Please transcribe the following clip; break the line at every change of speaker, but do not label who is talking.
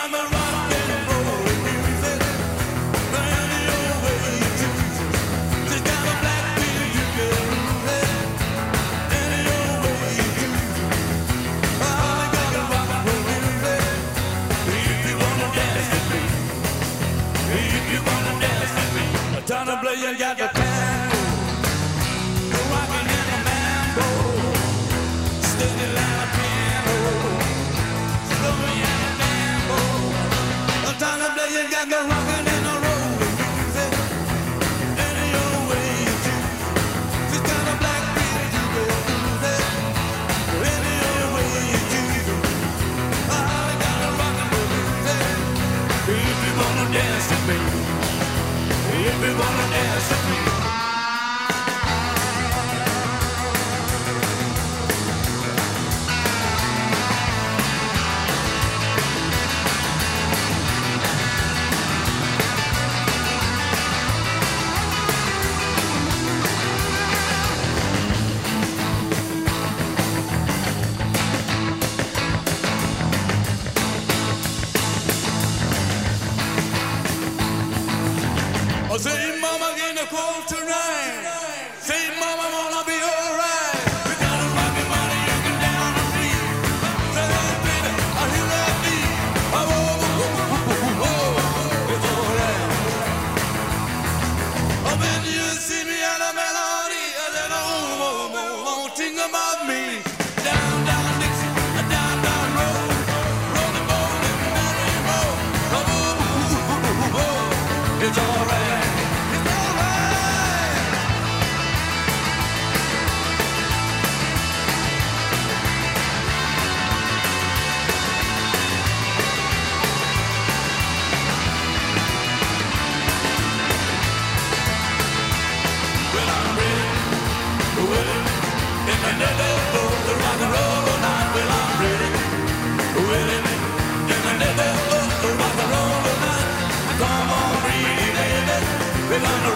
You got the tango, the rockin' and the mambo, steady like a piano, slowing and a mambo. The time to play, you got the rockin' and the rollin' music, any old way you choose. Just got a black beat, you will lose it, any old way you choose. I got a rockin' music, if you wanna dance with me. If you wanna dance with me. Oh, say, mama, get the cold tonight. Say, mama, wanna be alright. We got a rockin' body, you can down and free. Say, hey, baby, I hear that beat. Oh, oh, oh, oh, it's alright. Oh, when you see me at a melody, I said, oh, oh, oh, oh, think about me. Down, down, Dixie, down, down, road. Rolling, rolling, Mary, road. Oh, oh, oh, oh, oh, it's alright. We're gonna